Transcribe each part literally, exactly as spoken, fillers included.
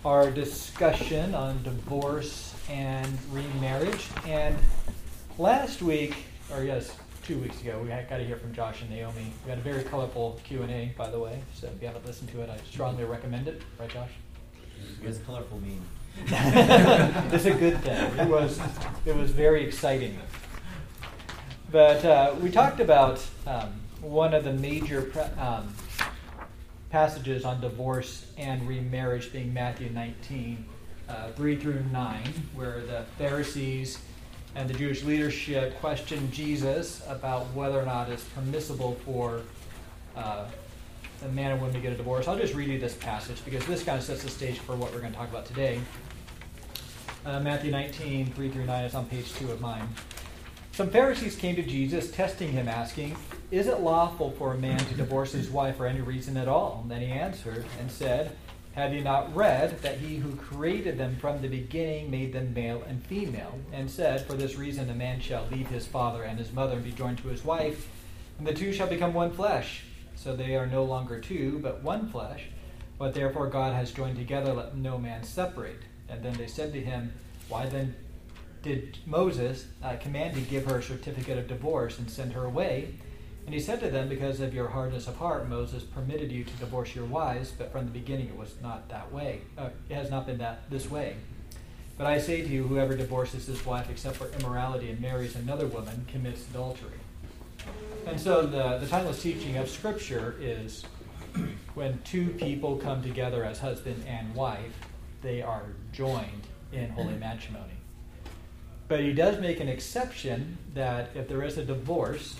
our discussion on divorce and remarriage. And last week, or yes, two weeks ago, we had, got to hear from Josh and Naomi. We had a very colorful Q and A, by the way. So if you haven't listened to it, I strongly recommend it. Right, Josh? What does colorful mean? It's a good thing. It was, it was very exciting. But uh, we talked about um, one of the major pre- um, passages on divorce and remarriage being Matthew nineteen, uh, three through nine, where the Pharisees and the Jewish leadership questioned Jesus about whether or not it's permissible for uh, a man and woman to get a divorce. I'll just read you this passage because this kind of sets the stage for what we're going to talk about today. Uh, Matthew nineteen, three through nine is on page two of mine. Some Pharisees came to Jesus, testing him, asking, "Is it lawful for a man to divorce his wife for any reason at all?" And then he answered and said, "Have you not read that he who created them from the beginning made them male and female, and said, for this reason a man shall leave his father and his mother and be joined to his wife, and the two shall become one flesh. So they are no longer two, but one flesh. What therefore God has joined together, let no man separate." And then they said to him, "Why then did Moses uh, command to give her a certificate of divorce and send her away?" And he said to them, "Because of your hardness of heart, Moses permitted you to divorce your wives, but from the beginning it was not that way. Uh, it has not been that this way. But I say to you, whoever divorces his wife except for immorality and marries another woman commits adultery." And so the, the timeless teaching of Scripture is when two people come together as husband and wife, they are joined in holy matrimony. But he does make an exception that if there is a divorce,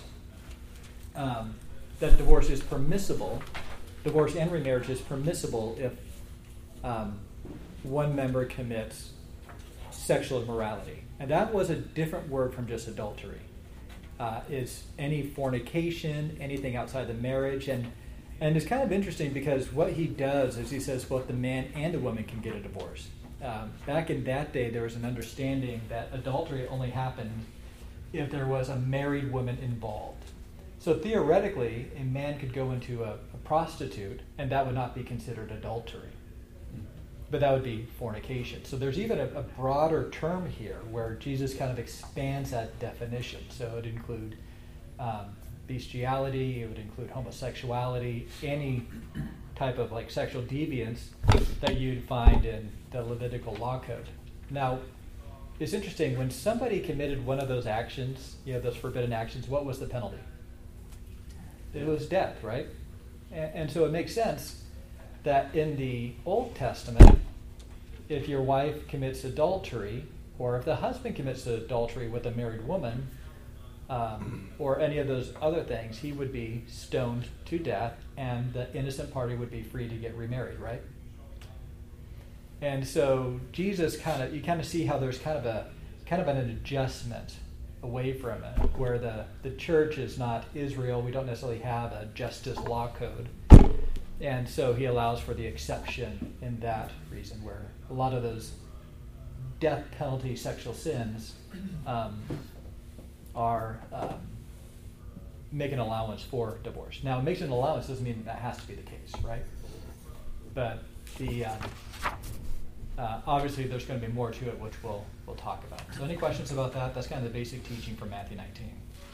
um, that divorce is permissible. Divorce and remarriage is permissible if um, one member commits sexual immorality. And that was a different word from just adultery. Uh, it's any fornication, anything outside the marriage. And, and it's kind of interesting because what he does is he says both the man and the woman can get a divorce. Um, back in that day, there was an understanding that adultery only happened if there was a married woman involved. So theoretically, a man could go into a, a prostitute, and that would not be considered adultery. But that would be fornication. So there's even a, a broader term here where Jesus kind of expands that definition. So it would include um, bestiality, it would include homosexuality, any type of like sexual deviance that you'd find in the Levitical law code. Now, it's interesting, when somebody committed one of those actions, you know, those forbidden actions, what was the penalty? It was death, right? And, and so it makes sense that in the Old Testament, if your wife commits adultery, or if the husband commits adultery with a married woman, um, or any of those other things, he would be stoned to death, and the innocent party would be free to get remarried, right? And so Jesus kind of, you kind of see how there's kind of a kind of an adjustment away from it, where the, the church is not Israel. We don't necessarily have a justice law code. And so he allows for the exception in that reason, where a lot of those death penalty sexual sins um, are um, make an allowance for divorce. Now, making an allowance doesn't mean that has to be the case, right? But the um, uh, obviously there's going to be more to it, which we'll we'll talk about. So, any questions about that? That's kind of the basic teaching from Matthew nineteen.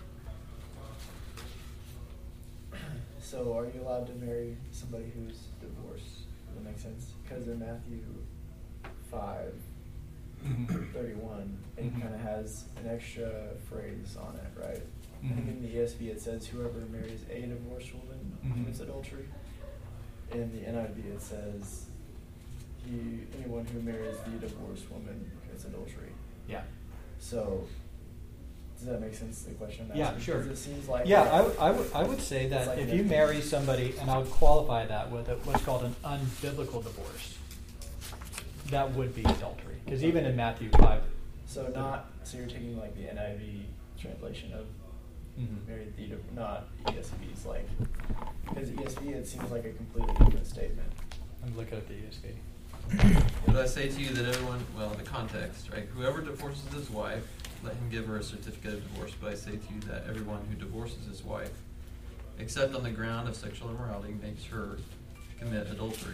So are you allowed to marry somebody who's divorced? Does that make sense? Because in Matthew five, mm-hmm. thirty-one, it mm-hmm. kind of has an extra phrase on it, right? Mm-hmm. I think in the E S V it says, whoever marries a divorced woman mm-hmm. commits adultery. In the N I V it says, he, anyone who marries the divorced woman commits adultery. Yeah. So does that make sense, the question I'm yeah, asking? sure. Because it seems like... Yeah, I, w- I, w- I would say that like if you marry somebody, and I would qualify that with a, what's called an unbiblical divorce, that would be adultery. Because even in Matthew five... So not, so you're taking like the N I V translation of mm-hmm. married the, not E S V's, like, because E S V it seems like a completely different statement. I'm looking at the E S V. But I say to you that everyone, well, in the context, right? Whoever divorces his wife, let him give her a certificate of divorce. But I say to you that everyone who divorces his wife, except on the ground of sexual immorality, makes her commit adultery.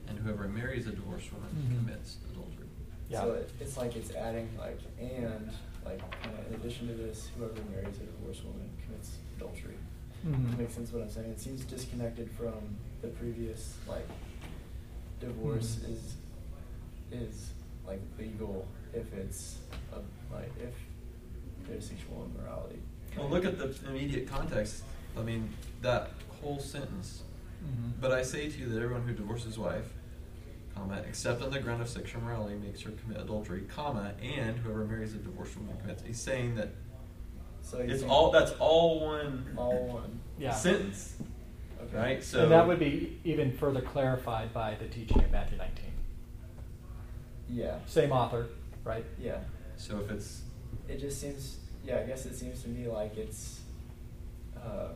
and whoever marries a divorced woman Mhm. commits adultery. Yeah. So it, it's like it's adding like and like kind of in addition to this, whoever marries a divorced woman commits adultery. Mhm. Makes sense what I'm saying? It seems disconnected from the previous like divorce Mhm. is is like legal if it's a, like if there's sexual immorality. Well, look at the immediate context. I mean, that whole sentence. Mhm. But I say to you that everyone who divorces his wife, comma, except on the ground of sexual immorality, makes her commit adultery, comma, and whoever marries a divorced woman commits. He's saying that So he's it's saying all. That's all one all one. Yeah. sentence, Okay. right? So And that would be even further clarified by the teaching of Matthew nineteen. Yeah. Same author, right? Yeah. So if it's It just seems, yeah, I guess it seems to me like it's, um,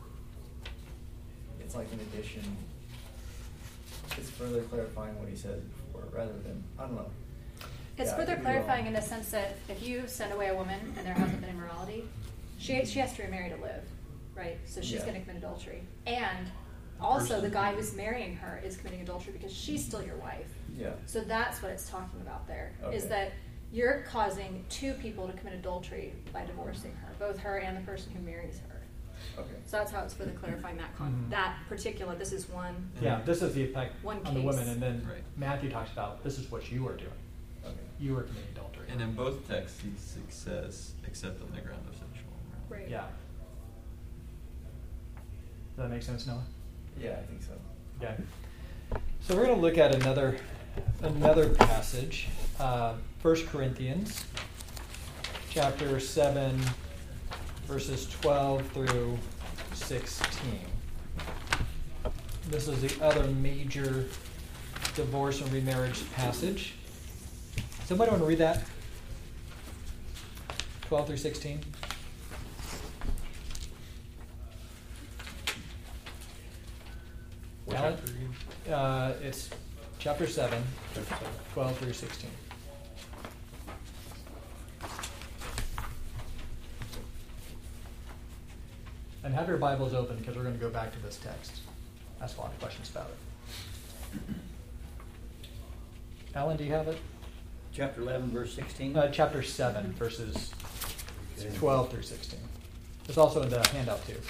it's like an addition. It's further clarifying what he said before, rather than, I don't know. It's Yeah, I further could be wrong. clarifying in the sense that if you send away a woman and there hasn't been immorality, she she has to remarry to live, right? So she's Yeah. going to commit adultery, and also the Person. guy who's marrying her is committing adultery because she's still your wife. Yeah. So that's what it's talking about there. Is Okay. that you're causing two people to commit adultery by divorcing her, both her and the person who marries her. Okay. So that's how it's further clarifying that con- Mhm. that particular. This is one. Yeah, this is the effect One on the case. women, and then Right. Matthew talks about this is what you are doing. Okay. You are committing adultery. and in both texts he s- says except on the ground of sexual immorality. Right. Yeah. Does that make sense, Noah? Yeah, I think so. Okay. So we're going to look at another another passage, uh, First Corinthians, chapter seven, verses twelve through sixteen. This is the other major divorce and remarriage passage. Somebody want to read that? twelve through sixteen. What Alan? chapter again? Uh, it's chapter seven, twelve through sixteen. And have your Bibles open because we're going to go back to this text. Ask a lot of questions about it. Alan, do you have it? Chapter eleven, verse sixteen. Uh, chapter seven, verses twelve through sixteen. It's also in the handout too.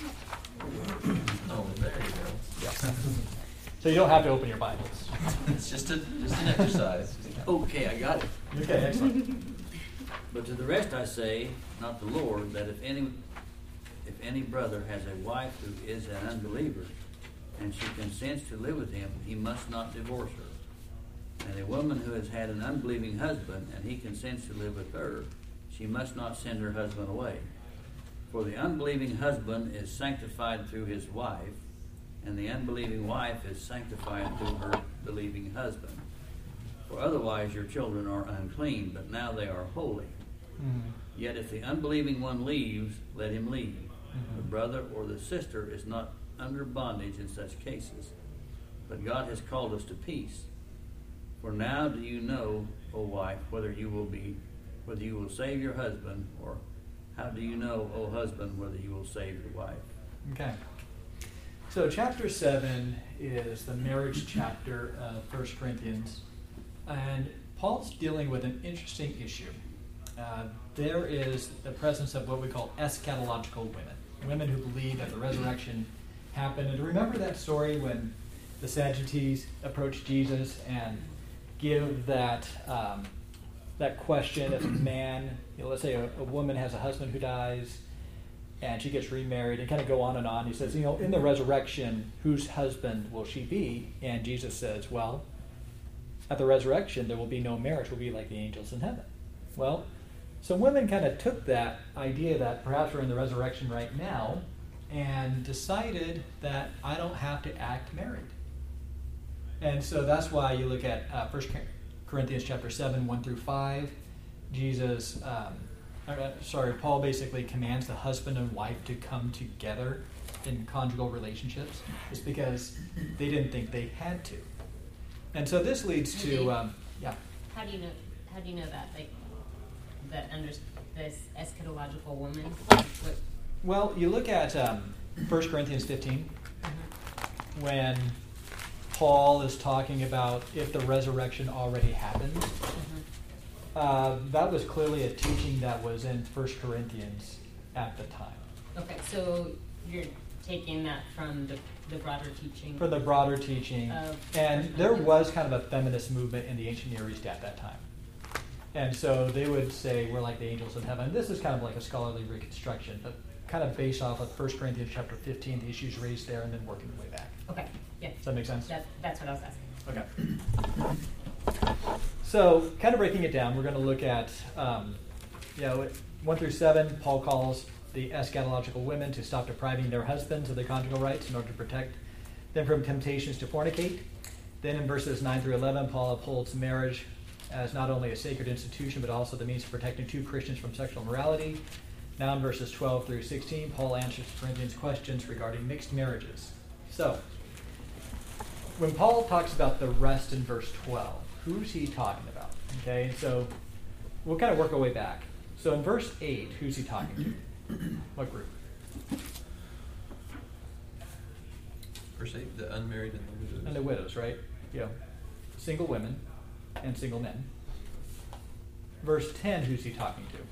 Oh, there you go. Yeah. So you don't have to open your Bibles. It's just a just an exercise. Okay, I got it. Okay, excellent. But to the rest I say, not the Lord, that if any if any brother has a wife who is an unbeliever, and she consents to live with him, he must not divorce her. And a woman who has had an unbelieving husband, and he consents to live with her, she must not send her husband away. For the unbelieving husband is sanctified through his wife, and the unbelieving wife is sanctified through her believing husband. For otherwise your children are unclean, but now they are holy. Mm. Yet if the unbelieving one leaves, let him leave. Mhm. The brother or the sister is not under bondage in such cases, but God has called us to peace. For now do you know, O wife, whether you will be, whether you will save your husband, or how do you know, O husband, whether you will save your wife? Okay. So chapter seven is the marriage chapter of First Corinthians. And Paul's dealing with an interesting issue. Uh, there is the presence of what we call eschatological women, women who believe that the resurrection happened. And remember that story when the Sadducees approached Jesus and give that um, that question: if a man, you know, let's say a, a woman has a husband who dies, and she gets remarried, and kind of go on and on. He says, you know, in the resurrection, whose husband will she be? And Jesus says, well, at the resurrection, there will be no marriage. We'll be like the angels in heaven. Well, so women kind of took that idea that perhaps we're in the resurrection right now and decided that I don't have to act married. And so that's why you look at uh, First Corinthians chapter seven, one through five. Jesus, um, uh, sorry, Paul basically commands the husband and wife to come together in conjugal relationships. It's because they didn't think they had to. And so this leads to, um, yeah. How do you know? How do you know that? Like that under this eschatological woman. What? Well, you look at um, First Corinthians fifteen, when Paul is talking about if the resurrection already happened. Mhm. Uh, that was clearly a teaching that was in First Corinthians at the time. Okay, so you're taking that from the, the broader teaching? For the broader teaching. Of And First there Corinthians. was kind of a feminist movement in the ancient Near East at that time. And so they would say we're like the angels in heaven. This is kind of like a scholarly reconstruction, but kind of based off of First Corinthians chapter fifteen, the issues raised there, and then working the way back. Okay, yeah. Does that make sense? That, that's what I was asking. Okay. So, kind of breaking it down, we're going to look at, um, you know, one through seven. Paul calls the eschatological women to stop depriving their husbands of their conjugal rights in order to protect them from temptations to fornicate. Then in verses nine through eleven, Paul upholds marriage as not only a sacred institution, but also the means of protecting two Christians from sexual immorality. Now in verses twelve through sixteen, Paul answers Corinthians' questions regarding mixed marriages. So, when Paul talks about the rest in verse twelve, who's he talking about? Okay, and so we'll kind of work our way back. So in verse eight, who's he talking to? What group? Verse eight, the unmarried and the widows. And the widows, right? Yeah. Single women and single men. Verse ten, who's he talking to?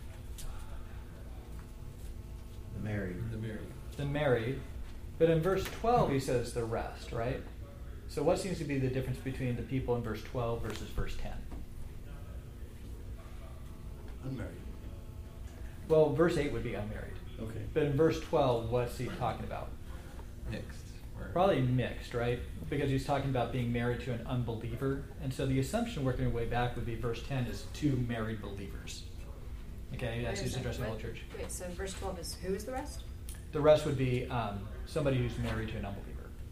The married. The married. The married. But in verse twelve, he says the rest, right? So what seems to be the difference between the people in verse twelve versus verse ten? Unmarried. Well, verse eight would be unmarried. Okay. But in verse twelve, what's he talking about? Mixed. Or- Probably mixed, right? Because he's talking about being married to an unbeliever. And so the assumption working our way back would be verse ten is two married believers. Okay, that's Wait a who's second, addressing the whole what? church. Wait, so verse twelve is who is the rest? The rest would be um, somebody who's married to an unbeliever.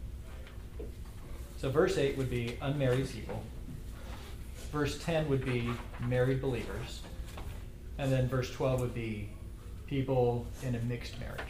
So verse eight would be unmarried people. Verse ten would be married believers. And then verse twelve would be people in a mixed marriage.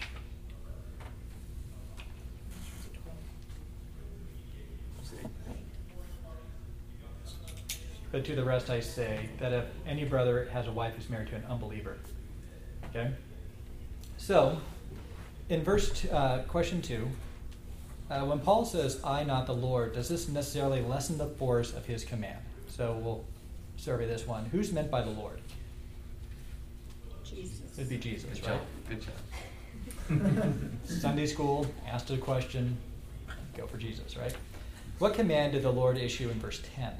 But to the rest I say that if any brother has a wife who's married to an unbeliever. Okay? So, in verse t- uh, question two, uh, when Paul says, I, not the Lord, does this necessarily lessen the force of his command? So we'll survey this one. Who's meant by the Lord? Jesus. It'd be Jesus, Good right? job. Good job. Sunday school, asked a question, go for Jesus, right? What command did the Lord issue in verse ten?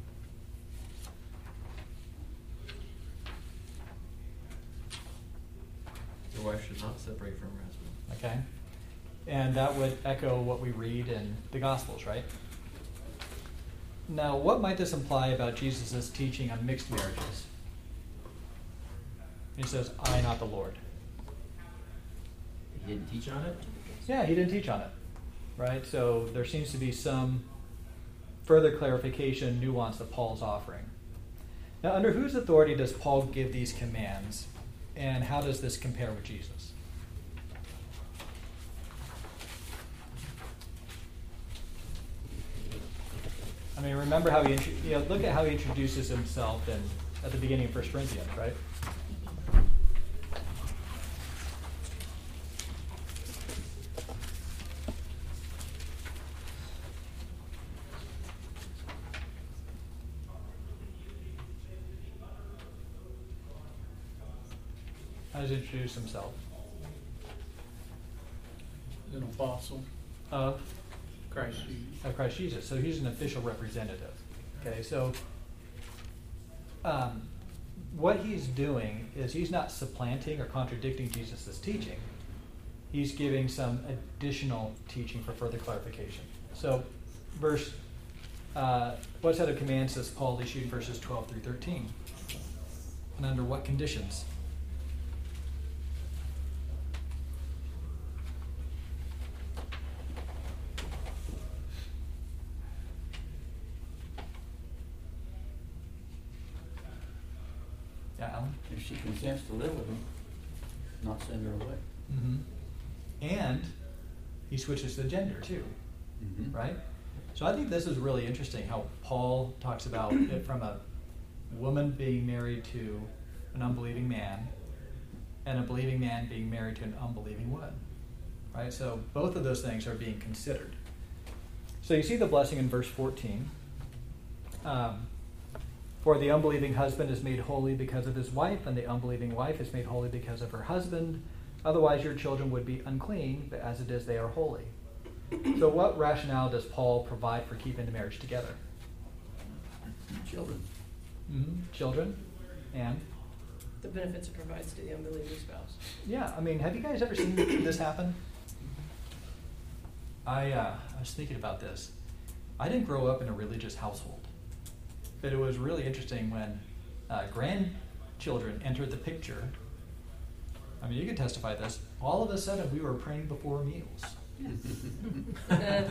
Your wife should not separate from her husband. Okay? And that would echo what we read in the Gospels, right? Now, what might this imply about Jesus' teaching on mixed marriages? He says, I, not the Lord. He didn't teach on it? Yeah, he didn't teach on it, right? So there seems to be some further clarification, nuance that Paul's offering. Now, under whose authority does Paul give these commands, and how does this compare with Jesus? I mean, remember how he, intro- you know, look at how he introduces himself in, at the beginning of First Corinthians, right? How does he introduce himself? An apostle, Of, Christ Jesus. of Christ Jesus. So he's an official representative. Okay, so um, what he's doing is he's not supplanting or contradicting Jesus' teaching. He's giving some additional teaching for further clarification. So, verse, uh, what set of commands does Paul issue in verses twelve through thirteen? And under what conditions? Yeah, Alan? If she consents to live with him, not send her away. Mm-hmm. And he switches the gender too, Mm-hmm. right? So I think this is really interesting how Paul talks about it from a woman being married to an unbelieving man and a believing man being married to an unbelieving woman, right? So both of those things are being considered. So So you see the blessing in verse fourteen. Um, For the unbelieving husband is made holy because of his wife, and the unbelieving wife is made holy because of her husband. Otherwise your children would be unclean, but as it is they are holy. So what rationale does Paul provide for keeping the marriage together? Children. Mm-hmm. Children and The benefits it provides to the unbelieving spouse. yeah, I mean, have you guys ever seen this happen? I uh, I was thinking about this. I didn't grow up in a religious household, but it was really interesting when uh, grandchildren entered the picture. I mean, you can testify to this. All of a sudden, we were praying before meals. Yeah.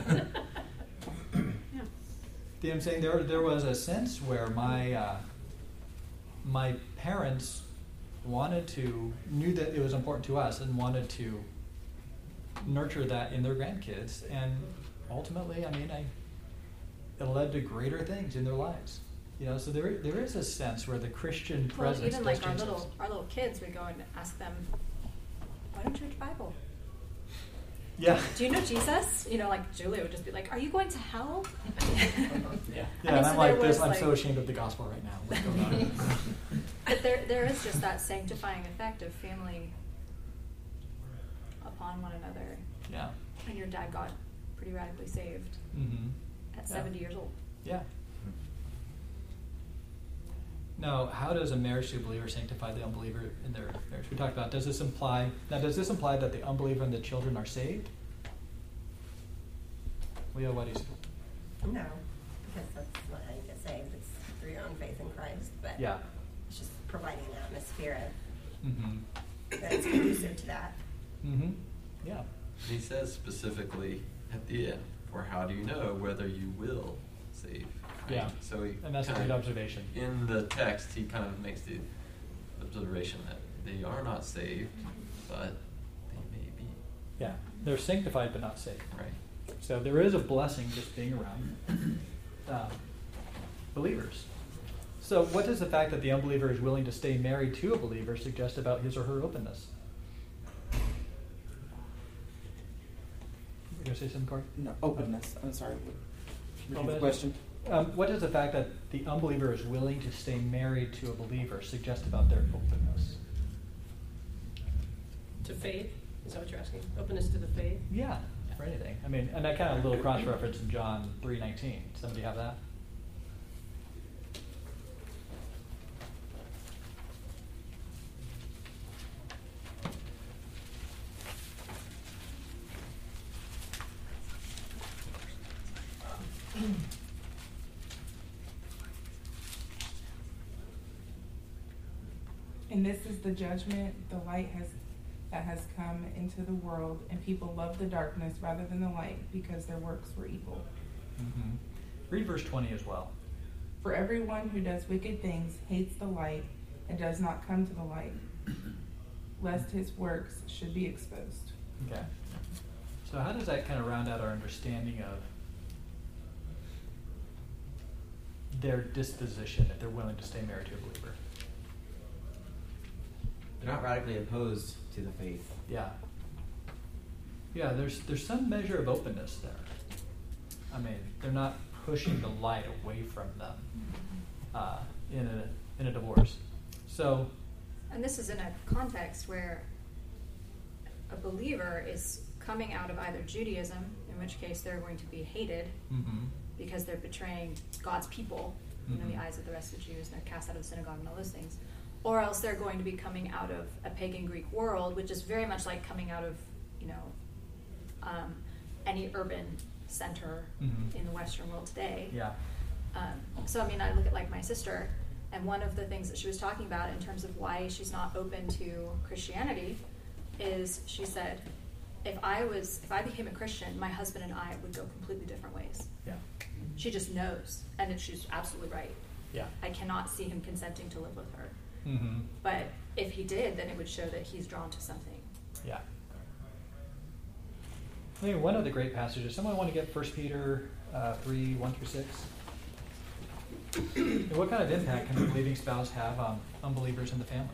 You know what I'm saying? There, there was a sense where my uh, my parents wanted to, knew that it was important to us and wanted to nurture that in their grandkids. And ultimately, I mean, I, it led to greater things in their lives. You know, so there there is a sense where the Christian Well, presence even does like our change little things. our little kids, we go and ask them, "Why don't you read the Bible? Yeah. Do you know Jesus?" You know, like Julia would just be like, "Are you going to hell?" Yeah. Yeah, I and mean, I'm so like there this. was, I'm so like- ashamed of the gospel right now. What's going on? But there there is just that sanctifying effect of family upon one another. Yeah. And your dad got pretty radically saved Mm-hmm. at Yeah. seventy years old. Yeah. Now, how does a marriage to a believer sanctify the unbeliever in their marriage? We talked about, does this imply, now does this imply that the unbeliever and the children are saved? Leo, what do you say? No, because that's not how you get saved. It's through your own faith in Christ. But Yeah. it's just providing an atmosphere Mm-hmm. that's conducive to that. Mm-hmm. Yeah. He says specifically at the end, for how do you know whether you will save? Right? Yeah. So he And that's a kind good of- observation. In the text, he kind of makes the observation that they are not saved, but they may be. Yeah. They're sanctified but not saved. Right. So there is a blessing just being around um, believers. So what does the fact that the unbeliever is willing to stay married to a believer suggest about his or her openness? You going to say something, Corey? No, openness. I'm sorry. Repeat the Openness? question. Um, what does the fact that the unbeliever is willing to stay married to a believer suggest about their openness? To faith? Is that what you're asking? Openness to the faith? Yeah, for anything. I mean, and that kind of little cross-reference in John three nineteen. Somebody have that? And this is the judgment, the light has that has come into the world, and people love the darkness rather than the light, because their works were evil. Mm-hmm. Read verse twenty as well. For everyone who does wicked things hates the light and does not come to the light, lest his works should be exposed. Okay. So how does that kind of round out our understanding of their disposition if they're willing to stay married to a believer? They're not radically opposed to the faith. Yeah. Yeah, there's there's some measure of openness there. I mean, they're not pushing the light away from them uh, in a in a divorce. So, And this is in a context where a believer is coming out of either Judaism, in which case they're going to be hated mm-hmm. because they're betraying God's people, you know, in Mhm. the eyes of the rest of the Jews, and they're cast out of the synagogue and all those things. Or else they're going to be coming out of a pagan Greek world, which is very much like coming out of, you know, um, any urban center Mhm. in the Western world today. yeah, Um, so, I mean, I look at like my sister, and one of the things that she was talking about in terms of why she's not open to Christianity is she said, if I was, if I became a Christian, my husband and I would go completely different ways. yeah, She just knows, and it, she's absolutely right. yeah. I cannot see him consenting to live with her. Mm-hmm. But if he did, then it would show that he's drawn to something. Yeah. I mean, one of the great passages. Someone want to get First Peter uh, three one through six? And what kind of impact can a believing spouse have on unbelievers in the family?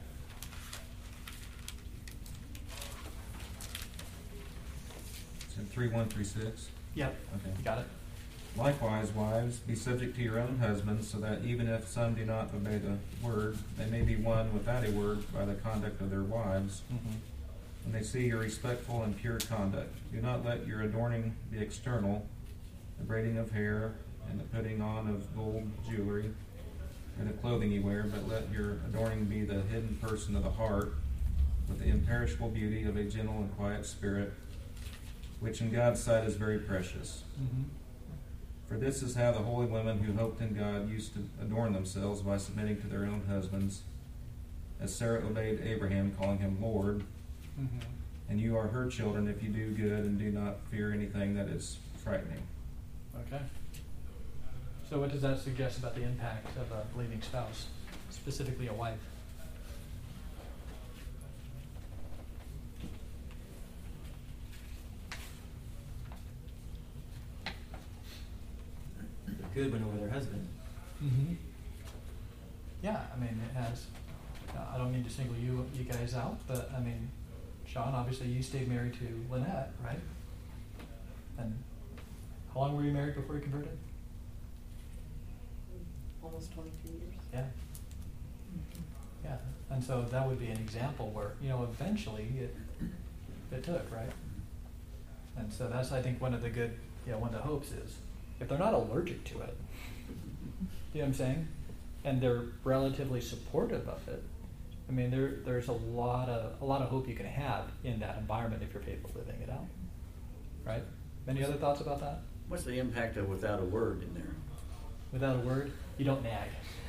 It's three one through six. Yep. Okay. You got it. Likewise, wives, be subject to your own husbands, so that even if some do not obey the word, they may be won without a word by the conduct of their wives, Mm-hmm. when they see your respectful and pure conduct. Do not let your adorning be external, the braiding of hair and the putting on of gold jewelry, or the clothing you wear, but let your adorning be the hidden person of the heart, with the imperishable beauty of a gentle and quiet spirit, which in God's sight is very precious. Mm-hmm. For this is how the holy women who hoped in God used to adorn themselves, by submitting to their own husbands, as Sarah obeyed Abraham, calling him Lord. Mm-hmm. And you are her children if you do good and do not fear anything that is frightening. Okay. So what does that suggest about the impact of a believing spouse, specifically a wife? Good win over their husband. Mm-hmm. Yeah, I mean, it has. Uh, I don't mean to single you you guys out, but I mean, Sean, obviously you stayed married to Lynette, right? And how long were you married before you converted? Almost twenty-two years. Yeah. Yeah, and so that would be an example where, you know, eventually it it took, right? And so that's, I think, one of the good, you know, one of the hopes is, if they're not allergic to it, you know what I'm saying? And they're relatively supportive of it, I mean, there there's a lot of a lot of hope you can have in that environment if you're faithful living it out, right? Any other thoughts about that? What's the impact of without a word in there? Without a word, you don't nag.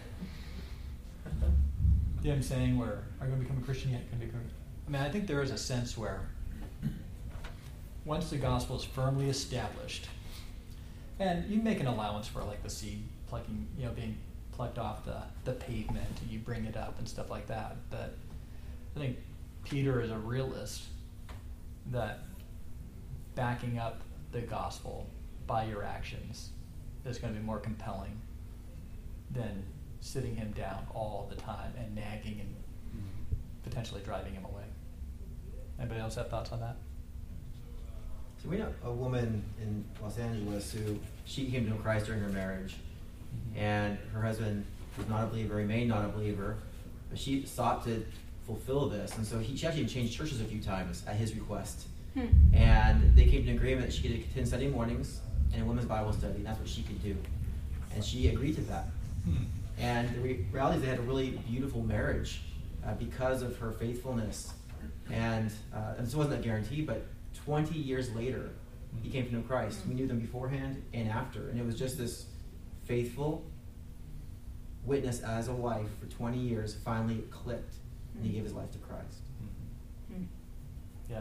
You know what I'm saying? Where are you going to become a Christian yet? Going to become? I mean, I think there is a sense where once the gospel is firmly established, and you make an allowance for like the seed plucking, you know, being plucked off the, the pavement, and you bring it up and stuff like that. But I think Peter is a realist that backing up the gospel by your actions is going to be more compelling than sitting him down all the time and nagging and potentially driving him away. Anybody else have thoughts on that? So we know a woman in Los Angeles who she came to know Christ during her marriage, mm-hmm. and her husband was not a believer, remained not a believer, but she sought to fulfill this, and so he, she actually changed churches a few times at his request. Hmm. And they came to an agreement that she could attend Sunday mornings and a women's Bible study, and that's what she could do. And she agreed to that. Hmm. And the re- reality is they had a really beautiful marriage uh, because of her faithfulness. And, uh, and this wasn't a guarantee, but twenty years later, he came to know Christ. We knew them beforehand and after. And it was just this faithful witness as a wife for twenty years. Finally it clicked, and he gave his life to Christ. Mm-hmm. Yeah.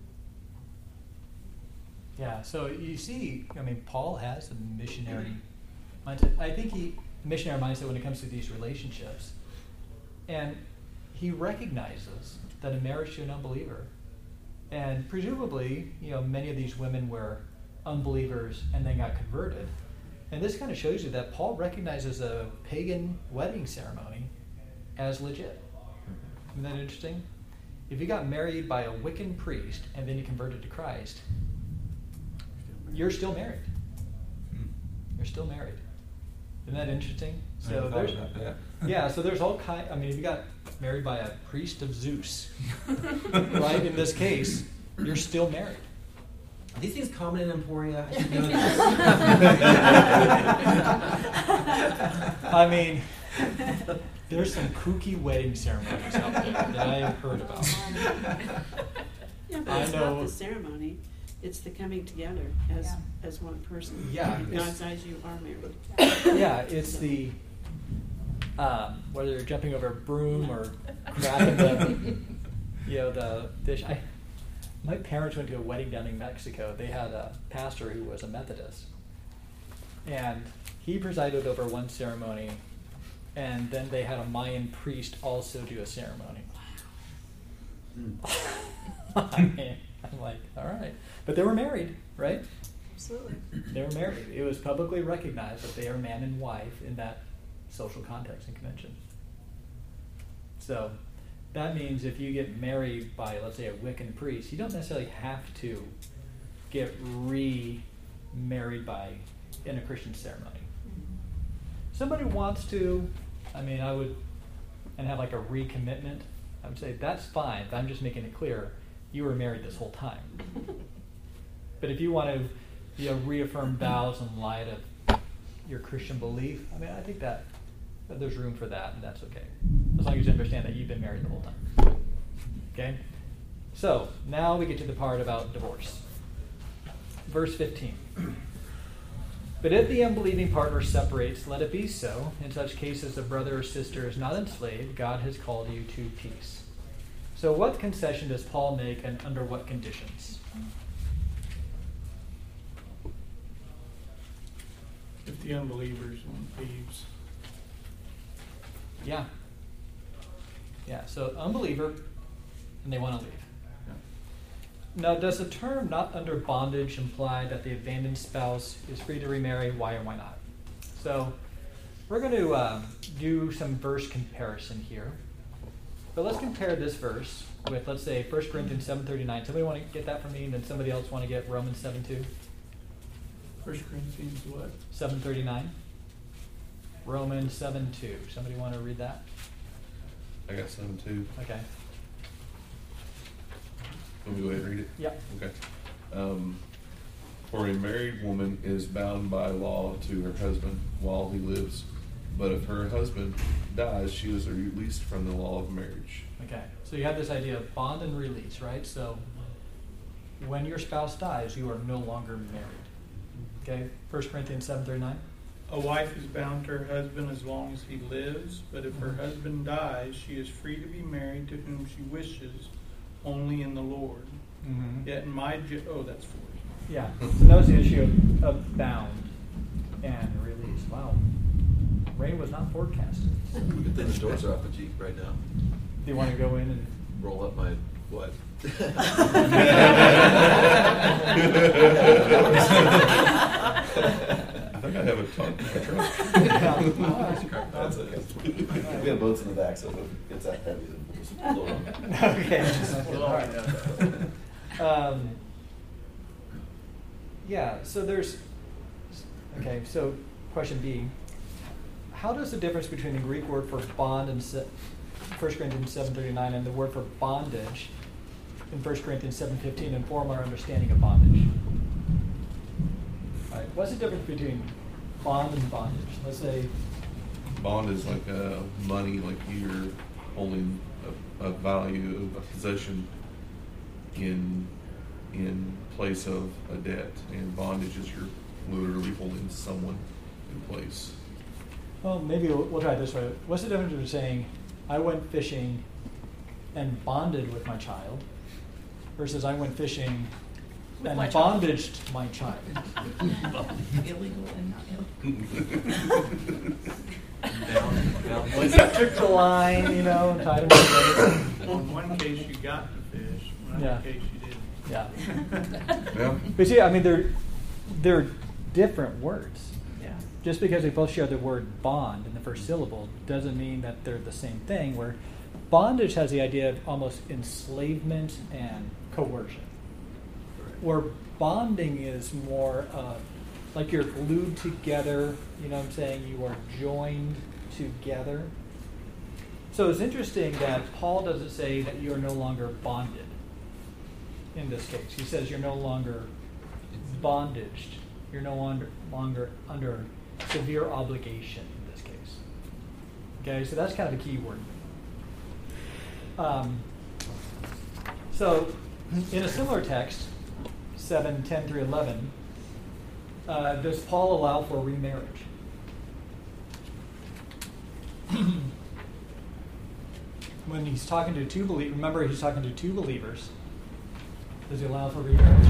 Yeah, so you see, I mean, Paul has a missionary mindset. I think he, missionary mindset when it comes to these relationships. And he recognizes that a marriage to an unbeliever, and presumably, you know, many of these women were unbelievers and then got converted. And this kind of shows you that Paul recognizes a pagan wedding ceremony as legit. Isn't that interesting? If you got married by a Wiccan priest and then you converted to Christ, you're still married. You're still married. Isn't that interesting? I never So thought there's about that. yeah. So there's all kind. I mean, if you got married by a priest of Zeus, right? In this case, you're still married. Are these things common in Emporia? I should know this. I mean, there's some kooky wedding ceremonies out there that I have heard about. Yeah, but I it's know. not the ceremony. It's the coming together as Yeah. as one person. Yeah, In it's- God's eyes, you are married. Yeah, it's the um, whether you're jumping over a broom or cracking the you know the dish. I, my parents went to a wedding down in Mexico. They had a pastor who was a Methodist, and he presided over one ceremony, and then they had a Mayan priest also do a ceremony. I mean, I'm like, all right, but they were married, right? Absolutely. They were married. It was publicly recognized that they are man and wife in that social context and convention. So that means if you get married by, let's say, a Wiccan priest, you don't necessarily have to get remarried by in a Christian ceremony. Somebody wants to, I mean, I would, and have like a recommitment, I would say that's fine. But I'm just making it clear you were married this whole time. But if you want to, you know, reaffirm vows in light of your Christian belief, I mean, I think that, that there's room for that, and that's okay, as long as you understand that you've been married the whole time. Okay. So now we get to the part about divorce. Verse fifteen. But if the unbelieving partner separates, let it be so. In such cases, the brother or sister is not enslaved. God has called you to peace. So what concession does Paul make, and under what conditions? If the unbelievers leaves. Yeah. Yeah, so unbeliever, and they want to leave. Now, does the term not under bondage imply that the abandoned spouse is free to remarry? Why or why not? So we're going to uh, do some verse comparison here. But let's compare this verse with, let's say, First Corinthians seven thirty-nine. Somebody want to get that from me, and then somebody else want to get Romans seven two? First Corinthians what? seven thirty-nine. Romans seven two. Somebody want to read that? I got some too. Okay. Let me go ahead and read it? Yep. Okay. Um, for a married woman is bound by law to her husband while he lives, but if her husband dies, she is released from the law of marriage. Okay. So you have this idea of bond and release, right? So when your spouse dies, you are no longer married. Okay? First Corinthians seven thirty-nine. A wife is bound to her husband as long as he lives, but if her husband dies, she is free to be married to whom she wishes, only in the Lord. Mm-hmm. Yet in my ju- oh, that's four. Yeah. So that was the issue of, of bound and release. Wow. Rain was not forecasted. Good thing the doors are off the Jeep right now. Do you want to go in and roll up my what? I think I have a ton in my truck. That's okay. We have boats in the back, so if it gets that heavy, then we'll just blow them. Okay. All right. Um, yeah, so there's, okay, so question B. How does the difference between the Greek word for bond in First Corinthians seven thirty-nine and the word for bondage in First Corinthians seven fifteen inform our understanding of bondage? All right, what's the difference between bond and bondage? Let's say Bond is like uh, money, like you're holding a, a value, a possession in in place of a debt, and bondage is you're literally holding someone in place. Well, maybe we'll, we'll try it this way. What's the difference between saying, I went fishing and bonded with my child, versus I went fishing With and my child. bondaged my child? Illegal and not illegal. Once I took the line, you know, and tied him together. Well, in one case you got to fish, in Yeah. another case you didn't. Yeah. Yeah. But see, I mean, they're they're different words. Yeah. Just because they both share the word bond in the first syllable doesn't mean that they're the same thing. Where bondage has the idea of almost enslavement and coercion, where bonding is more uh, like you're glued together. You know what I'm saying? You are joined together. So it's interesting that Paul doesn't say that you are no longer bonded in this case. He says you're no longer bondaged. You're no longer, longer under severe obligation in this case. Okay, so that's kind of a key word. Um, so in a similar text, seven ten through eleven, uh, does Paul allow for remarriage? When he's talking to two believers, remember he's talking to two believers. Does he allow for remarriage?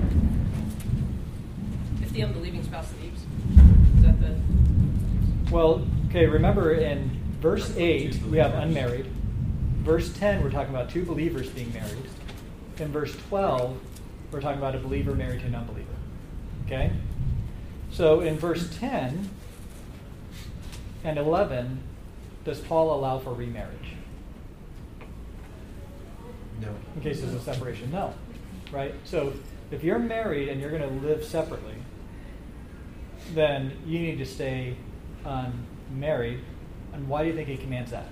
If the unbelieving spouse leaves, is that the? Well, okay, remember in verse eight, we have unmarried. Verse ten, we're talking about two believers being married. In verse twelve, we're talking about a believer married to an unbeliever. Okay? So in verse ten and eleven, does Paul allow for remarriage? No. In case there's a separation? No. Right? So if you're married and you're going to live separately, then you need to stay unmarried. And why do you think he commands that?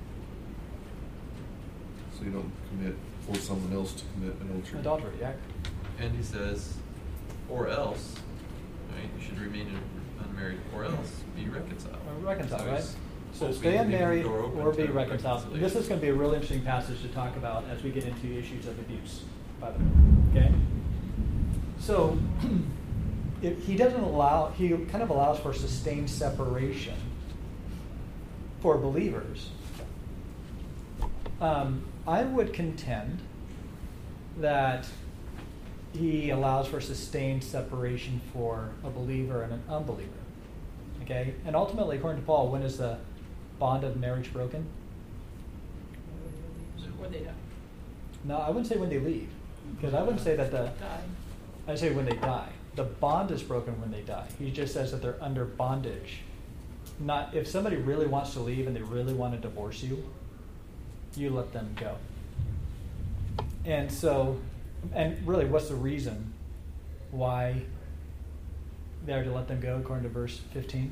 So you don't commit, force someone else to commit adultery. Adultery, yeah. And he says, or else, right, you should remain unmarried, or else be reconciled. Or reconciled, So right? he's So leaving stay the unmarried door open or be to reconciled. This reconciliation. is going to be a really interesting passage to talk about as we get into issues of abuse, by the way. Okay? So, if he doesn't allow, he kind of allows for sustained separation for believers. Um, I would contend that he allows for sustained separation for a believer and an unbeliever. Okay? And ultimately, according to Paul, when is the bond of marriage broken? Or they die. No, I wouldn't say when they leave. Because I wouldn't say that the... Die. I'd say when they die. The bond is broken when they die. He just says that they're under bondage. Not if somebody really wants to leave and they really want to divorce you, you let them go. And so, and really, what's the reason why they are to let them go, according to verse fifteen?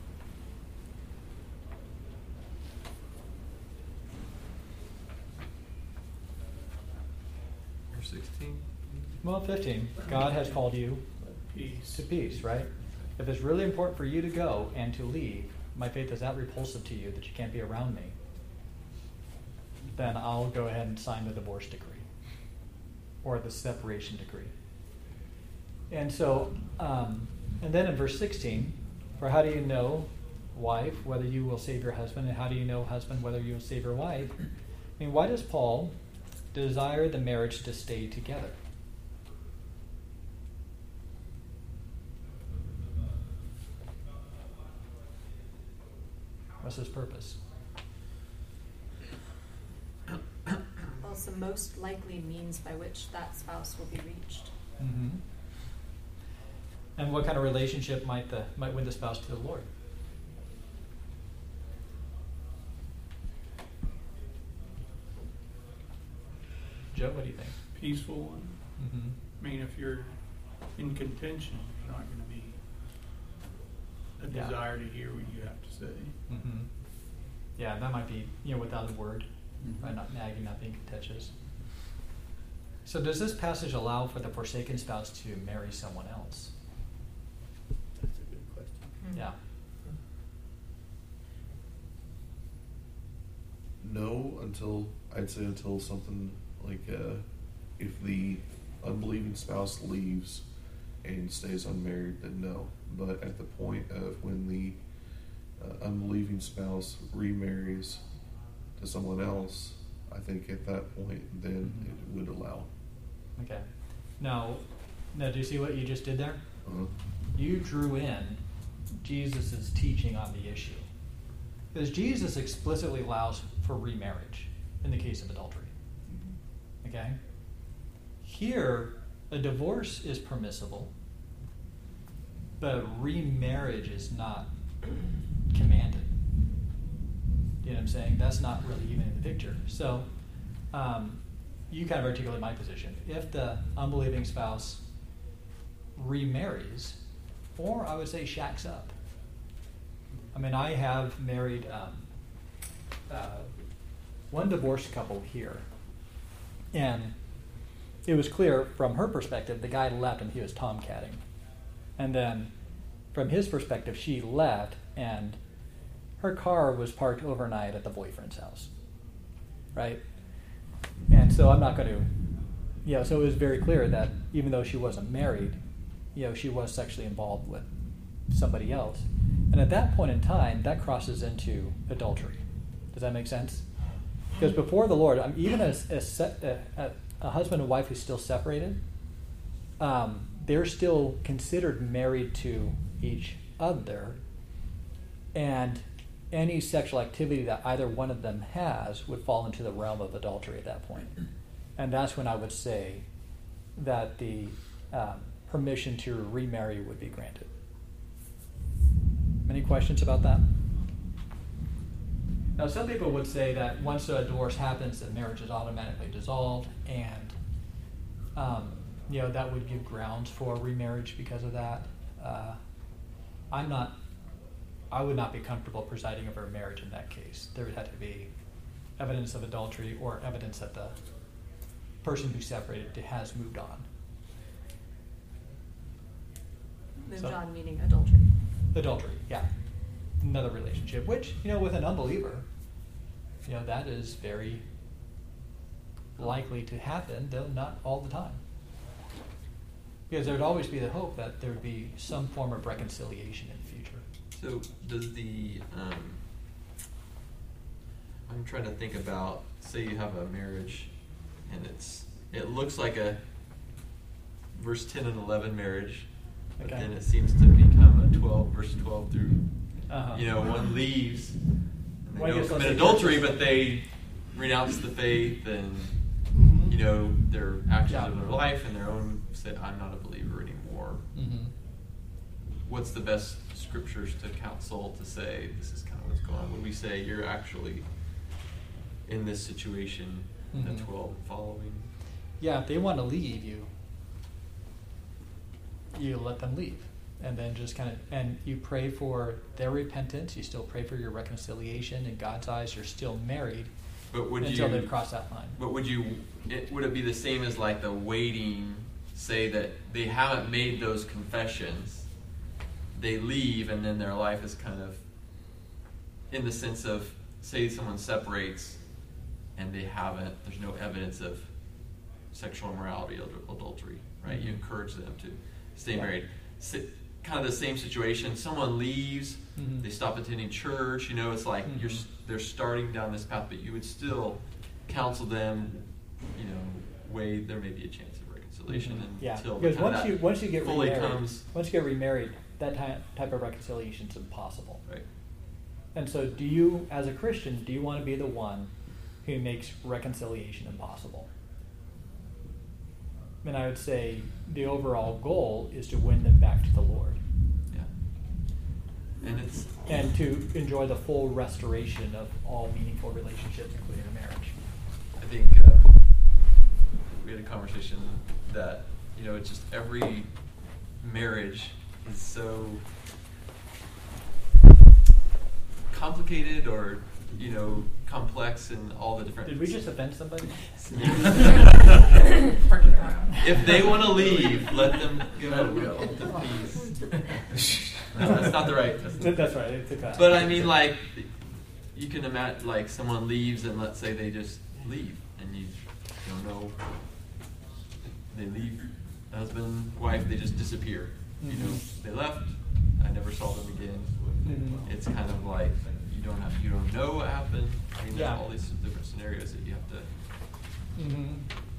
Verse sixteen. Well, fifteen. God has called you Peace. to peace, right? If it's really important for you to go and to leave, my faith is that repulsive to you that you can't be around me, then I'll go ahead and sign the divorce decree or the separation decree. And so, um, and then in verse sixteen, for how do you know, wife, whether you will save your husband, and how do you know, husband, whether you will save your wife? I mean, why does Paul desire the marriage to stay together? What's his purpose? Well, it's the most likely means by which that spouse will be reached. Mm-hmm. And what kind of relationship might the might win the spouse to the Lord? Joe, what do you think? Peaceful one. Mm-hmm. I mean, if you're in contention, you're not going to be a Yeah. desire to hear what you have to say. Mm-hmm. Yeah, that might be, you know, without a word, Mhm. right? Not nagging, not being contentious. So does this passage allow for the forsaken spouse to marry someone else? That's a good question. Mhm. Yeah. No, until I'd say until something like uh, if the unbelieving spouse leaves and stays unmarried, then no. But at the point of when the uh, unbelieving spouse remarries to someone else, I think at that point then it would allow. Okay. Now, now, do you see what you just did there? Uh-huh. You drew in Jesus' teaching on the issue. Because Jesus explicitly allows for remarriage in the case of adultery. Okay? Here, a divorce is permissible, but remarriage is not commanded. You know what I'm saying? That's not really even in the picture. So, um, you kind of articulate my position. If the unbelieving spouse remarries, or I would say shacks up. I mean, I have married um, uh, one divorced couple here, and it was clear from her perspective, the guy left and he was tomcatting. And then from his perspective, she left and her car was parked overnight at the boyfriend's house, right? And so I'm not going to, you know, so it was very clear that even though she wasn't married, you know, she was sexually involved with somebody else. And at that point in time, that crosses into adultery. Does that make sense? Because before the Lord, um, even as, as se- a, a, a husband and wife who's still separated, um, they're still considered married to each other. And any sexual activity that either one of them has would fall into the realm of adultery at that point. And that's when I would say that the um, permission to remarry would be granted. Any questions about that? Now, some people would say that once a divorce happens, the marriage is automatically dissolved, and um, you know, that would give grounds for remarriage because of that. Uh, I'm not, I would not be comfortable presiding over a marriage in that case. There would have to be evidence of adultery or evidence that the person who separated has moved on. Moved So- on meaning adultery. Adultery, yeah. Another relationship, which, you know, with an unbeliever, you know, that is very likely to happen, though not all the time. Because there would always be the hope that there would be some form of reconciliation in the future. So does the um, I'm trying to think about, say you have a marriage and it's it looks like a verse ten and eleven marriage, but Okay. then it seems to become a twelve verse twelve through Uh-huh. you know, one leaves and they Well, I don't guess I'll commit say adultery, churches- but they renounce the faith and Mhm. you know, their actions Yeah. of their life and their own say, I'm not a believer anymore. Mm-hmm. What's the best scriptures to counsel to say this is kind of what's going on? When we say you're actually in this situation, Mhm. the twelve and following. Yeah, if they want to leave you, you let them leave. And then just kind of, and you pray for their repentance. You still pray for your reconciliation. In God's eyes, you're still married But would until you they've crossed that line. But would you? It, would it be the same as like the waiting? Say that they haven't made those confessions, they leave, and then their life is kind of in the sense of, say someone separates, and they haven't. There's no evidence of sexual immorality or adultery, right? You encourage them to stay Yeah. married. Si- kind of the same situation. Someone leaves, Mhm. they stop attending church. You know, it's like Mhm. you're s- they're starting down this path, but you would still counsel them. You know, way there may be a chance of reconciliation Mhm. Yeah, until because kind of once that you once you get fully remarried, comes. once you get remarried, that ty- type of reconciliation is impossible. Right. And so, do you, as a Christian, do you want to be the one who makes reconciliation impossible? And I would say the overall goal is to win them back to the Lord. And it's and to enjoy the full restoration of all meaningful relationships, including a marriage. I think uh, we had a conversation that, you know, it's just every marriage is so complicated or, you know, complex in all the different... Did we just offend somebody? If they want to leave, let them go. Let them peace. No, that's not the right. That's, That's right. It's a but I mean, like, you can imagine, like, someone leaves, and let's say they just leave, and you don't know. They leave, husband, wife, they just disappear. You know, they left. I never saw them again. Mhm. It's kind of like you don't have, you don't know what happened. I mean, there's Yeah. all these different scenarios that you have to. Mm-hmm.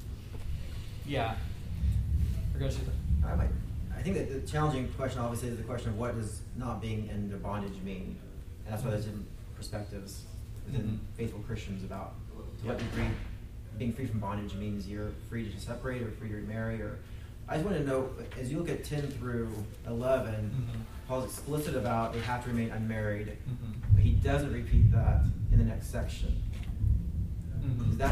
Yeah. We're going to see the. I might. I think that the challenging question obviously is the question of what does not being under bondage mean, and that's why there's different perspectives within Mhm. faithful Christians about to what Yep. degree being free from bondage means you're free to separate or free to remarry. Or I just want to know, as you look at ten through eleven, Mhm. Paul's explicit about they have to remain unmarried, Mhm. but he doesn't repeat that in the next section. Mhm. Is that?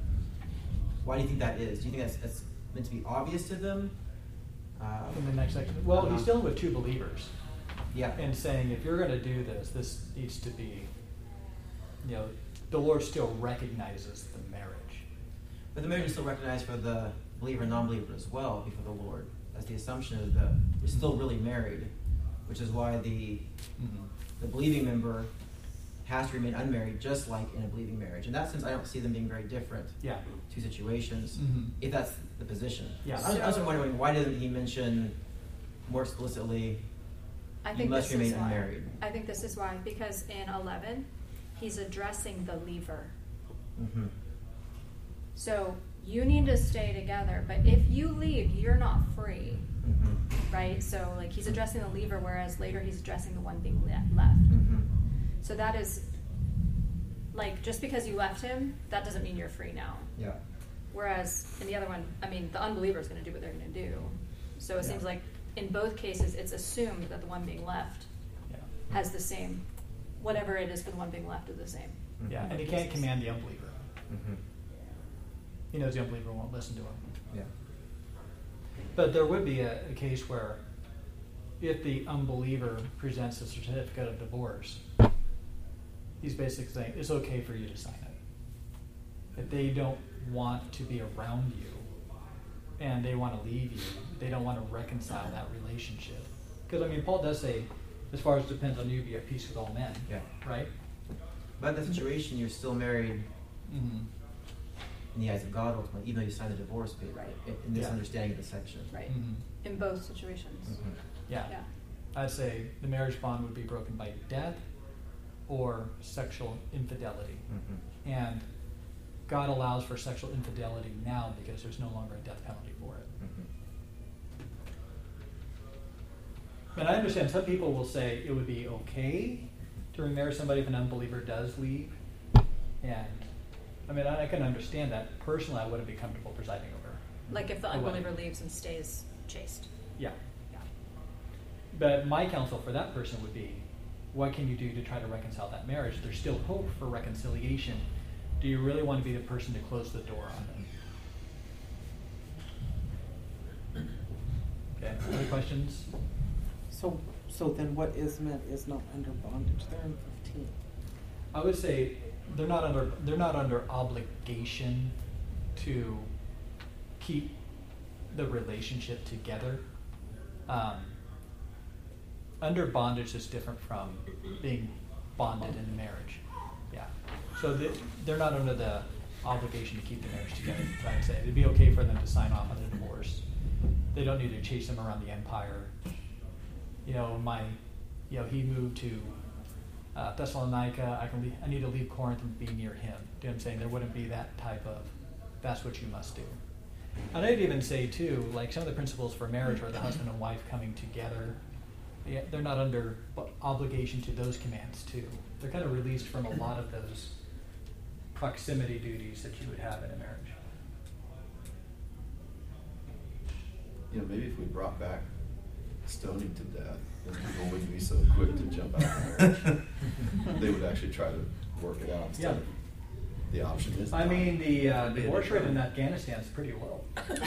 Why do you think that is? Do you think that's, that's meant to be obvious to them? Uh, In the next section. Well, uh-huh. he's dealing with two believers. Yeah. And saying, if you're going to do this, this needs to be, you know, the Lord still recognizes the marriage. But the marriage is still recognized for the believer and non-believer as well before the Lord. That's the assumption is that we're still really married, which is why the Mhm. the believing member has to remain unmarried, just like in a believing marriage. In that sense, I don't see them being very different. Yeah. Two situations, Mhm. if that's the position. Yeah. I was, I was wondering why doesn't he mention more explicitly? I you think must this remain is why. unmarried. I think this is why, because in eleven, he's addressing the leaver. Mm-hmm. So you need to stay together, but if you leave, you're not free, Mm-hmm. right? So like he's addressing the leaver, whereas later he's addressing the one being le- left. Mm-hmm. So that is like just because you left him, that doesn't mean you're free now. Yeah. Whereas in the other one, I mean, the unbeliever is going to do what they're going to do. So it Yeah. seems like in both cases, it's assumed that the one being left Yeah. has the same, whatever it is for the one being left is the same. Yeah. And he can't command the unbeliever. Mm-hmm. He knows the unbeliever won't listen to him. Yeah. But there would be a, a case where if the unbeliever presents a certificate of divorce, he's basically saying it's okay for you to sign it. If they don't want to be around you and they want to leave you, they don't want to reconcile that relationship. Because, I mean, Paul does say, as far as depends on you, be at peace with all men. Yeah. Right? But in that situation, you're still married Mm-hmm. in the eyes of God ultimately, even though you signed the divorce paper. Right. In, in this Yeah. understanding of the section. Right. Mm-hmm. In both situations. Mhm. Yeah. Yeah. I'd say the marriage bond would be broken by death or sexual infidelity. Mhm. And God allows for sexual infidelity now because there's no longer a death penalty for it. Mhm. And I understand some people will say it would be okay to remarry somebody if an unbeliever does leave. And I mean, I, I can understand that. Personally, I wouldn't be comfortable presiding over. Like if the a wedding. unbeliever leaves and stays chaste. Yeah. Yeah. But my counsel for that person would be, what can you do to try to reconcile that marriage? There's still hope for reconciliation. Do you really want to be the person to close the door on them? Okay, other questions? So, so then what is meant is not under bondage there in fifteen? I would say they're not under they're not under obligation to keep the relationship together. Um, under bondage is different from being bonded in a marriage. Yeah. So they, they're not under the obligation to keep the marriage together. I would say it'd be okay for them to sign off on the divorce. They don't need to chase them around the empire. You know, my, you know, he moved to uh, Thessalonica. I can leave, I need to leave Corinth and be near him. Do you know what I'm saying? There wouldn't be that type of, that's what you must do. And I'd even say too, like some of the principles for marriage are the husband and wife coming together. Yeah, they're not under obligation to those commands too. They're kind of released from a lot of those proximity duties that you would have in a marriage. You know, maybe if we brought back stoning to death, then people wouldn't be so quick to jump out of marriage. They would actually try to work it out instead Yeah. of the option is. I not. mean, the uh, Be a divorce rate different- in Afghanistan is pretty low.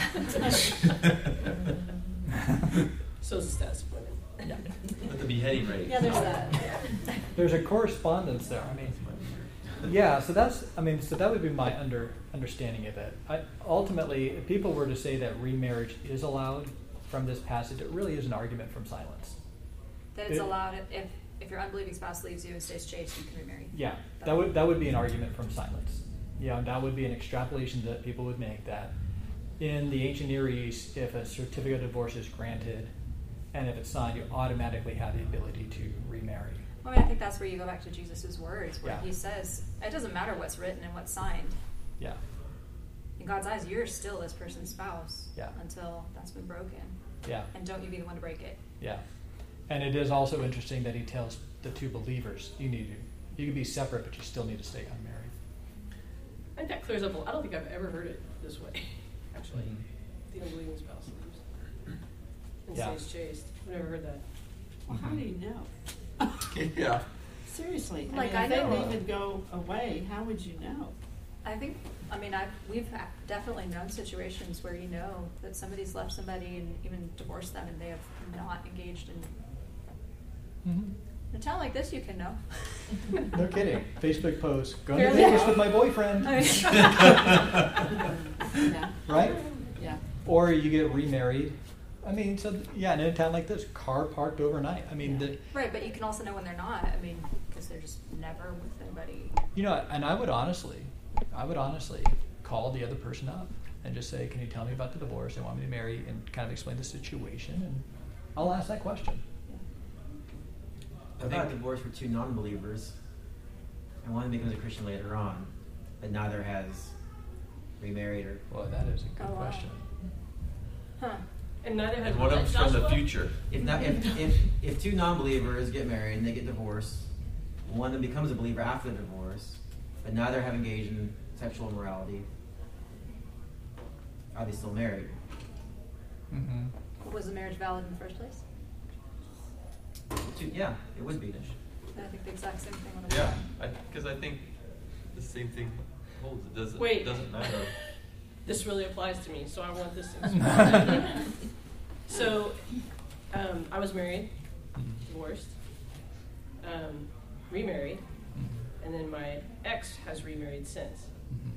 So is the status of women. Yeah. But the beheading rate. Yeah, there's that. There's a correspondence there. I mean, yeah. So that's. I mean, so that would be my under understanding of it. I, ultimately, if people were to say that remarriage is allowed from this passage, it really is an argument from silence. That it's It- allowed if, if if your unbelieving spouse leaves you and stays chaste, you can remarry. Yeah, that would that would be an argument from silence. Yeah, that would be an extrapolation that people would make that in the ancient Near East, if a certificate of divorce is granted and if it's signed, you automatically have the ability to remarry. Well, I mean, I think that's where you go back to Jesus' words, where Yeah. he says, it doesn't matter what's written and what's signed. Yeah. In God's eyes, you're still this person's spouse Yeah. until that's been broken. Yeah. And don't you be the one to break it. Yeah. And it is also interesting that he tells the two believers, you need to, you can be separate, but you still need to stay unmarried. I think that clears up a lot. I don't think I've ever heard it this way, actually. The unbelieving spouse leaves and Yeah. stays chaste. I've never heard that. Well, how do you know? Yeah. Seriously, I Like, mean, I if they know- leave and go away, how would you know? I think, I mean, I've, we've ha- definitely known situations where you know that somebody's left somebody and even divorced them and they have not engaged in. Mm-hmm. In a town like this, you can know. No kidding. Facebook post, going to Really? Vegas with my boyfriend. I mean- Yeah. Right? Yeah. Or you get remarried. I mean, so yeah, in a town like this, car parked overnight. I mean, the, Right, but you can also know when they're not. I mean, because they're just never with anybody. you know, and I would honestly, I would honestly call the other person up and just say, can you tell me about the divorce? They want me to marry, and kind of explain the situation, and I'll ask that question. I've had a divorce for two non-believers, and one becomes a Christian later on, but neither has remarried or. Well, that is a good Oh, wow. question. Huh. And neither has And one of them's from the Joshua? future. If not, if, if if two non-believers get married and they get divorced, one of them becomes a believer after the divorce, but neither have engaged in sexual immorality, are they still married? Mm-hmm. Was the marriage valid in the first place? Two, yeah, it would be. I think the exact same thing would Yeah, apply. because I, think the same thing holds. It doesn't. Wait. Doesn't matter. this really applies to me, so I want this explained. So, um, I was married, divorced, um, remarried, and then my ex has remarried since.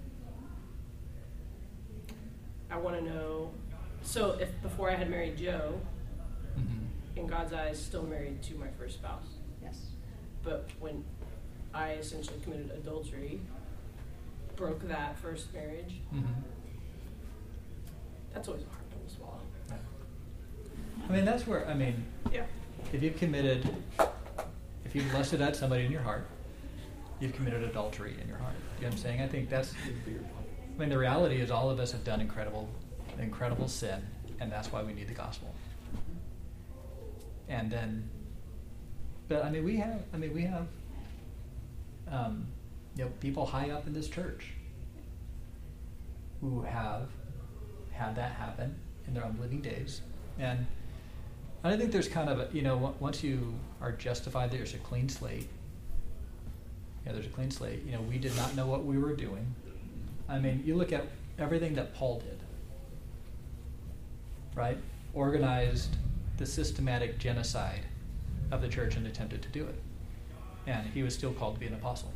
I want to know, so if before I had married Joe, in God's eyes, still married to my first spouse. Yes. But when I essentially committed adultery, broke that first marriage, Mm-hmm. that's always a hard pill to swallow. I mean, that's where, I mean, Yeah. if you've committed, if you've lusted at somebody in your heart, you've committed adultery in your heart. You know what I'm saying? I think that's, I mean, the reality is all of us have done incredible, incredible sin, and that's why we need the gospel. And then, but I mean, we have, I mean, we have, um, you know, people high up in this church who have had that happen in their unbelieving days. And I think there's kind of a, you know, on- once you are justified, there's a clean slate. Yeah, there's a clean slate. You know, we did not know what we were doing. I mean, you look at everything that Paul did, right? Organized the systematic genocide of the church and attempted to do it. And he was still called to be an apostle.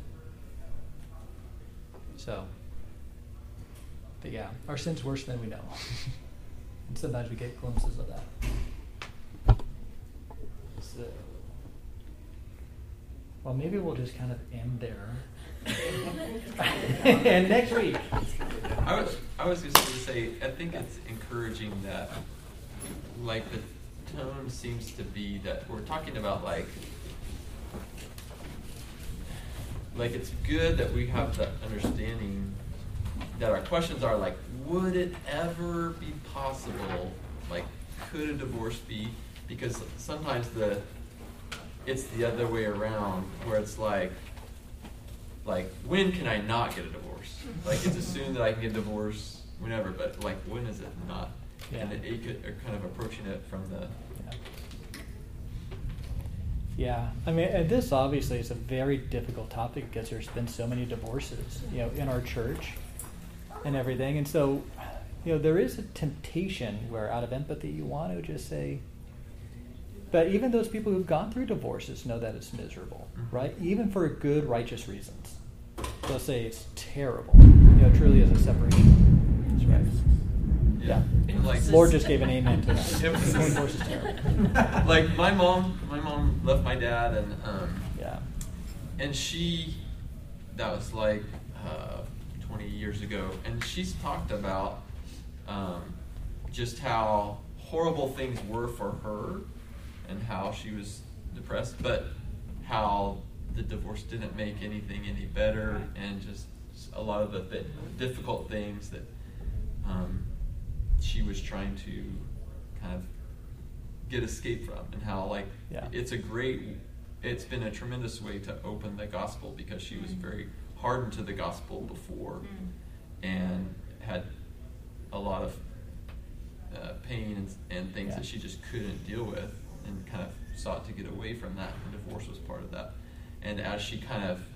So, but yeah, our sin's worse than we know. And sometimes we get glimpses of that. So, well, maybe we'll just kind of end there. And next week. I was I was just going to say, I think it's encouraging that, like, the tone seems to be that we're talking about, like, like it's good that we have the understanding that our questions are like, would it ever be possible? Like, could a divorce be? Because sometimes the it's the other way around, where it's like, like when can I not get a divorce? Like, it's assumed that I can get a divorce whenever, but like, when is it not? Yeah. And it, it could, are kind of approaching it from the. Yeah. Yeah, I mean, and this obviously is a very difficult topic because there's been so many divorces, you know, in our church and everything. And so, you know, there is a temptation where out of empathy you want to just say, but even those people who've gone through divorces know that it's miserable, Mm-hmm. right? Even for good, righteous reasons. They'll say it's terrible. You know, it truly is a separation. That's right. Yeah. And like, Lord just gave an amen to that. Emphasis. Divorce is terrible. Like my mom, my mom left my dad, and um, yeah, and she, that was like uh, twenty years ago, and she's talked about um, just how horrible things were for her, and how she was depressed, but how the divorce didn't make anything any better, and just a lot of the th- difficult things that um, she was trying to kind of get escape from, and how like yeah. it's a great, it's been a tremendous way to open the gospel, because she was very hardened to the gospel before, Mm. and had a lot of uh, pain and, and things Yeah. that she just couldn't deal with, and kind of sought to get away from that, and divorce was part of that. And as she kind of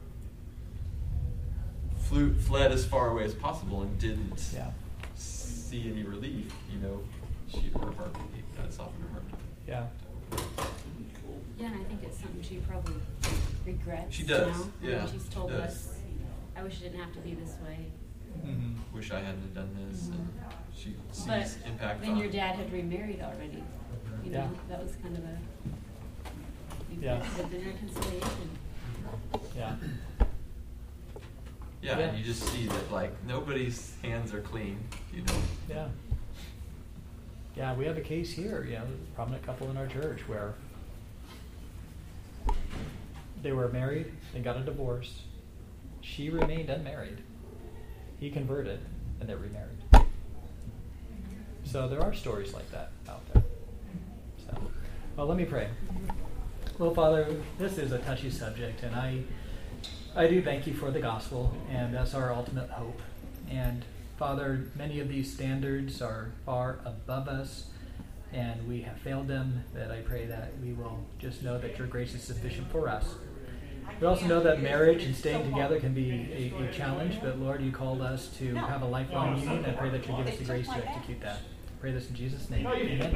flew, fled as far away as possible and didn't Yeah. see any relief, you know, she, her heart, God softened her heart. Yeah. Yeah, and I think it's something she probably regrets. She does, now. I mean, yeah, she's she told does. us, I wish it didn't have to be this way. Mm-hmm. Wish I hadn't done this, and she sees But impact then on your dad had remarried already. You know, Yeah. that was kind of a Yeah. but then reconciliation. Yeah. Yeah, Yeah. and you just see that like nobody's hands are clean, you know. Yeah. Yeah, we have a case here, you know, a prominent couple in our church where they were married, they got a divorce. She remained unmarried. He converted, and they remarried. So there are stories like that out there. So, well, let me pray. Well, Father, this is a touchy subject, and I, I do thank you for the gospel, and that's our ultimate hope. And Father, many of these standards are far above us, and we have failed them, that I pray that we will just know that your grace is sufficient for us, We also know that marriage and staying together can be a, a challenge, but Lord, you called us to have a lifelong union. I pray that you give us the grace to execute that. I pray this in Jesus' name. Amen.